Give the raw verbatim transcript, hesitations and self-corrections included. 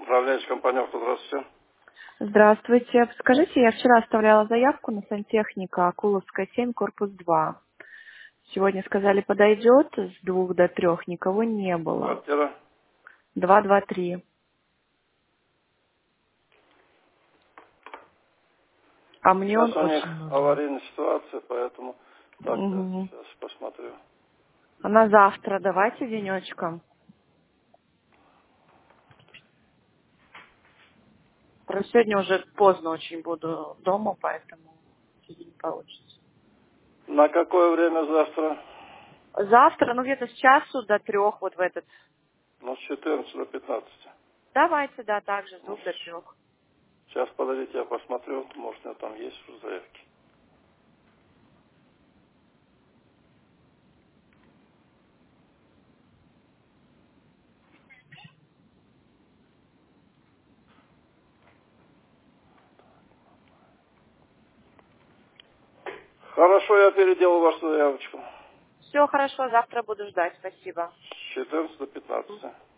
Управляющая компания «Авто», здравствуйте. Здравствуйте. Скажите, я вчера оставляла заявку на сантехника Акуловская семь, корпус два. Сегодня сказали, подойдет с двух до трех, никого не было. Квартира. Два, два, три. А мне Сейчас он у них очень нужен. аварийная ситуация, поэтому... Так, да, Угу. сейчас посмотрю. А на завтра давайте денечком. Просто сегодня уже поздно очень буду дома, поэтому сегодня не получится. На какое время завтра? Завтра, ну где-то с часу до трех, вот в этот. Ну, с четырнадцати до пятнадцати. Давайте, да, также с Ну, двух до трех. сейчас, подождите, я посмотрю. Может, у меня там есть уже заявки. Хорошо, я переделал вашу заявочку. Все хорошо, завтра буду ждать, спасибо. С четырнадцати до пятнадцати.